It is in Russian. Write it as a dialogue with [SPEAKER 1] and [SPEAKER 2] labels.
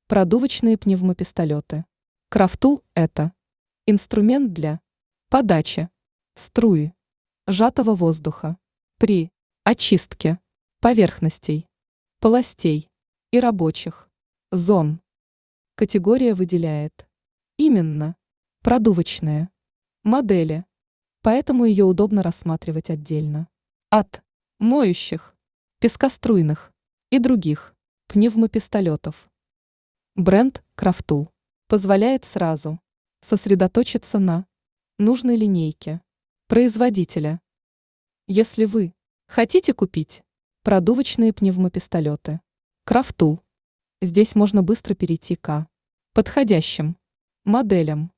[SPEAKER 1] Продувочные пневмопистолеты. Крафтул– это инструмент для подачи струи сжатого воздуха при очистке поверхностей, полостей и рабочих зон. Категория выделяет именно продувочные модели, поэтому ее удобно рассматривать отдельно от моющих, пескоструйных и других пневмопистолетов. Бренд Крафтул позволяет сразу сосредоточиться на нужной линейке производителя. Если вы хотите купить продувочные пневмопистолеты Крафтул, здесь можно быстро перейти к подходящим моделям.